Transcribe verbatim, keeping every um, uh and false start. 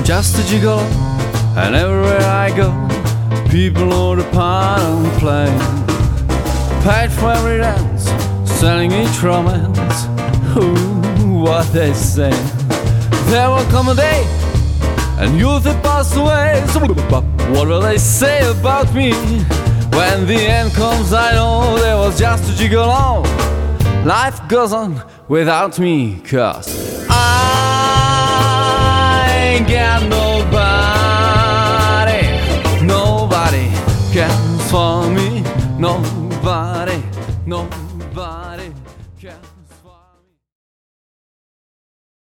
I'm just a gigolo, and everywhere I go, people know the part I'm playing. Paid for every dance, selling each romance. Ooh, what they say. There will come a day, and youth will pass away. So what will they say about me? When the end comes, I know there was just a gigolo. Life goes on without me, 'cause